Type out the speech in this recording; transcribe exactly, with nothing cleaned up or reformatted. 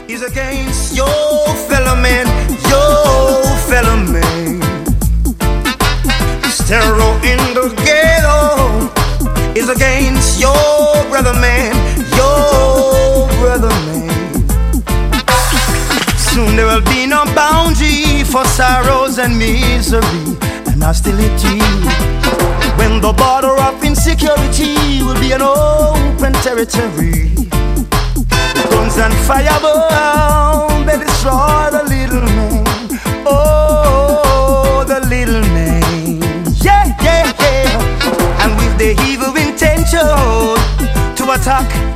is against your fellow man, your fellow man. This terror in the ghetto is against your brother man, your brother man. Soon there will be no boundary for sorrows and misery and hostility, when the border of insecurity will be an open territory. Guns and fire bomb, they destroy the little man. Oh, the little man. Yeah, yeah, yeah. And with the evil intention to attack